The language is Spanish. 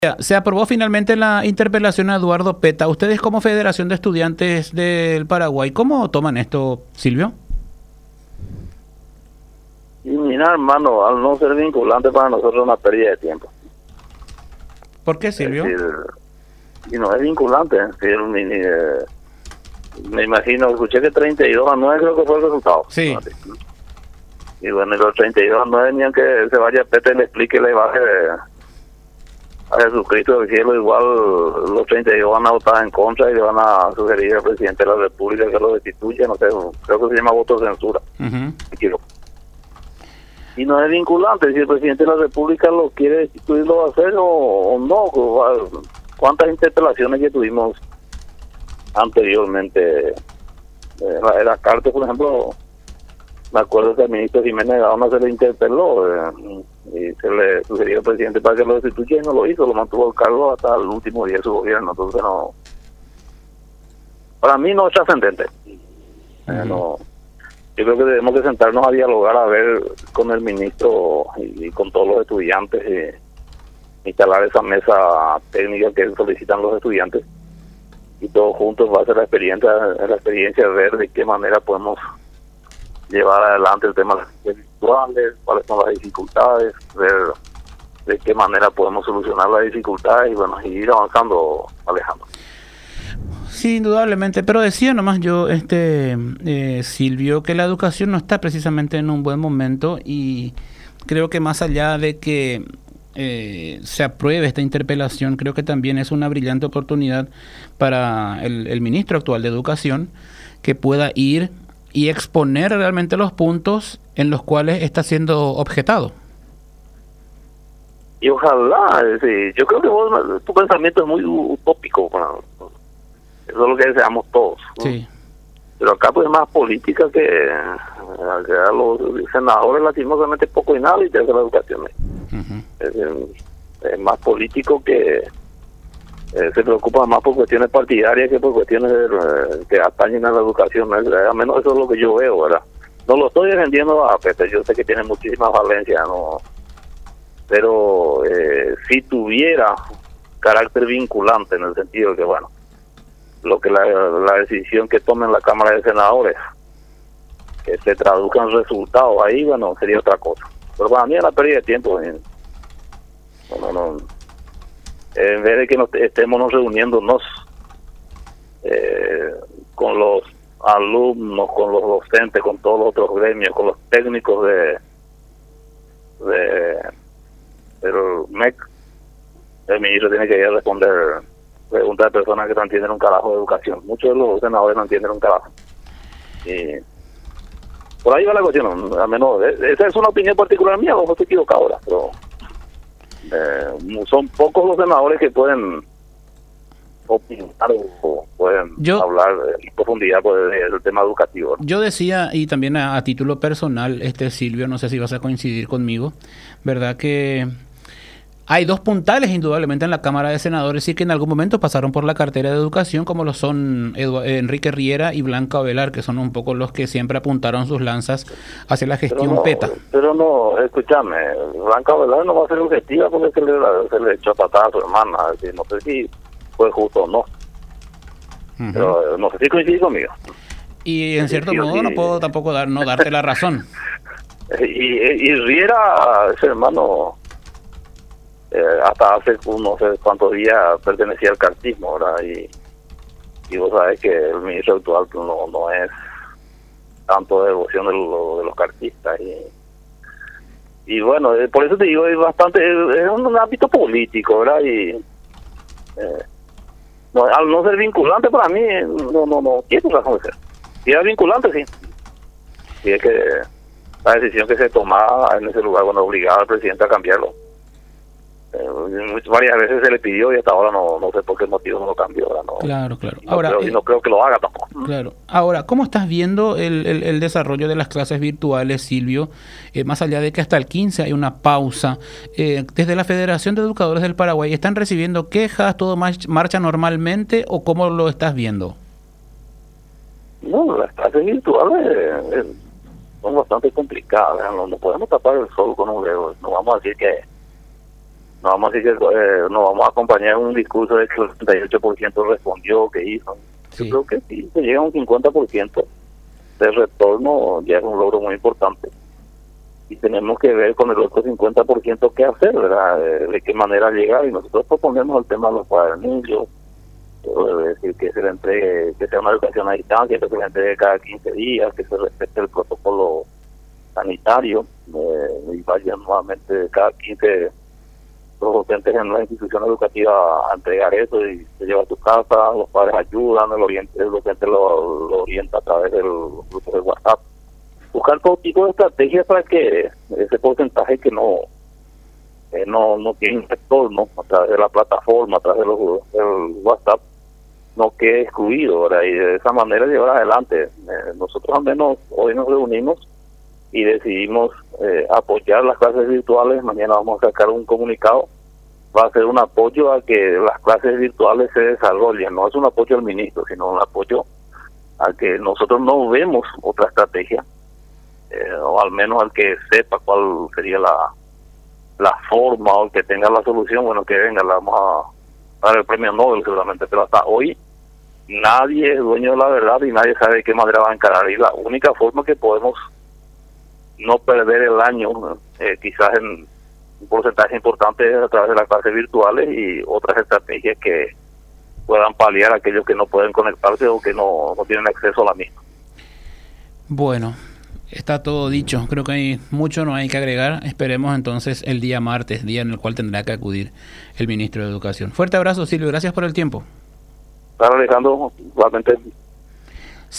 Se aprobó finalmente la interpelación a Eduardo Peta. Ustedes como Federación de Estudiantes del Paraguay, ¿cómo toman esto, Silvio? Y mira, hermano, al no ser vinculante para nosotros es una pérdida de tiempo. ¿Por qué, Silvio? Es decir, y no es vinculante. Es decir, me imagino, escuché que 32-9 creo que fue el resultado. Sí. Y bueno, y los 32-9 ni aunque se vaya Peta y le explique, le baje a Jesucristo del cielo, igual los 32 van a votar en contra y le van a sugerir al presidente de la República que lo destituya, no sé, creo que se llama voto de censura. Me equivoco. Y no es vinculante, si el presidente de la República lo quiere destituir, lo va a hacer o no. ¿Cuántas interpelaciones que tuvimos anteriormente? Era Cartes, por ejemplo, me acuerdo que al ministro Jiménez Gaona se le interpeló y se le sugirió al presidente para que lo destituya y no lo hizo, lo mantuvo al cargo hasta el último día de su gobierno. Entonces no, para mí no es trascendente. No, yo creo que debemos de sentarnos a dialogar, a ver con el ministro y con todos los estudiantes y instalar esa mesa técnica que solicitan los estudiantes y todos juntos va a ser la experiencia de ver de qué manera podemos llevar adelante el tema de las virtuales, cuáles son las dificultades, ver de qué manera podemos solucionar las dificultades y bueno, y ir avanzando, Alejandro. Sí, indudablemente, pero decía nomás yo, Silvio, que la educación no está precisamente en un buen momento y creo que más allá de que se apruebe esta interpelación, creo que también es una brillante oportunidad para el ministro actual de Educación que pueda ir y exponer realmente los puntos en los cuales está siendo objetado. Y ojalá, sí, yo creo que tu pensamiento es muy utópico, eso es lo que deseamos todos, ¿no? Sí. Pero acá pues es más política que a los senadores lastimosamente poco y nada y de la educación. Es más político que se preocupa más por cuestiones partidarias que por cuestiones que atañen a la educación, ¿no? Al menos eso es lo que yo veo, ¿verdad? No lo estoy defendiendo a Peta, yo sé que tiene muchísimas valencias, ¿no? Pero si tuviera carácter vinculante en el sentido de que, bueno, lo que la decisión que tomen la Cámara de Senadores, que se traduzcan resultados ahí, bueno, sería otra cosa. Pero para mí es la pérdida de tiempo. No, en vez de que estemos reuniéndonos con los alumnos, con los docentes, con todos los otros gremios, con los técnicos del MEC, el ministro tiene que ir a responder preguntas de personas que no entienden un carajo de educación. Muchos de los senadores no entienden un carajo. Y por ahí va la cuestión, al menos esa es una opinión particular mía, no estoy equivocado ahora, pero son pocos los senadores que pueden opinar o pueden hablar en profundidad del tema educativo, ¿no? Yo decía, y también a título personal, Silvio, no sé si vas a coincidir conmigo, ¿verdad? Que hay dos puntales indudablemente en la Cámara de Senadores y que en algún momento pasaron por la cartera de Educación, como lo son Enrique Riera y Blanca Ovelar, que son un poco los que siempre apuntaron sus lanzas hacia la gestión Peta. Pero no, escúchame, Blanca Ovelar no va a ser objetiva porque se le echó patada a su hermana, es decir, no sé si fue justo o no. Pero no sé si coincide conmigo. Y en cierto modo no puedo tampoco darte la razón. y Riera, ese hermano, hasta hace no sé cuántos días pertenecía al cartismo, ¿verdad? Y vos sabés que el ministro actual no es tanto de devoción de los cartistas y bueno, por eso te digo, es un ámbito político, ¿verdad? Y al no ser vinculante para mí no tiene razón de ser. Si era vinculante, sí. Y es que la decisión que se tomaba en ese lugar, bueno, obligaba al presidente a cambiarlo. Varias veces se le pidió y hasta ahora no sé por qué motivo no lo cambió. ¿No? Claro. Ahora, no creo que lo haga tampoco. Claro. Ahora, ¿cómo estás viendo el desarrollo de las clases virtuales, Silvio? Más allá de que hasta el 15 hay una pausa. Desde la Federación de Educadores del Paraguay, ¿están recibiendo quejas? ¿Todo marcha normalmente o cómo lo estás viendo? No, las clases virtuales son bastante complicadas. No podemos tapar el sol con un dedo. No vamos a decir que No vamos a decir que nos vamos a acompañar en un discurso de que el 38% respondió, que hizo. Sí. Yo creo que sí, se llega a un 50% de retorno, ya es un logro muy importante. Y tenemos que ver con el otro 50% qué hacer, ¿verdad? De qué manera llegar. Y nosotros proponemos el tema de los cuadernillos, es decir, que se le entregue, que sea una educación a distancia, que se le entregue cada 15 días, que se respete el protocolo sanitario, y vayan nuevamente cada 15 los docentes en una institución educativa a entregar eso y se lleva a tu casa, los padres ayudan, el docente lo orienta a través del grupo de WhatsApp. Buscar todo tipo de estrategias para que ese porcentaje que no tiene retorno a través de la plataforma, a través del WhatsApp, no quede excluido, ¿verdad? Y de esa manera llevar adelante. Nosotros al menos hoy nos reunimos y decidimos apoyar las clases virtuales. Mañana vamos a sacar un comunicado. Va a ser un apoyo a que las clases virtuales se desarrollen. No es un apoyo al ministro, sino un apoyo a que nosotros no vemos otra estrategia, o al menos al que sepa cuál sería la forma, o el que tenga la solución. Bueno, que venga, le vamos a dar el premio Nobel seguramente, pero hasta hoy nadie es dueño de la verdad y nadie sabe de qué manera va a encarar. Y la única forma que podemos no perder el año, quizás en un porcentaje importante, es a través de las clases virtuales y otras estrategias que puedan paliar a aquellos que no pueden conectarse o que no tienen acceso a la misma. Bueno, está todo dicho. Creo que hay mucho, no hay que agregar. Esperemos entonces el día martes, día en el cual tendrá que acudir el ministro de Educación. Fuerte abrazo, Silvio. Gracias por el tiempo. Claro, Alejandro, igualmente.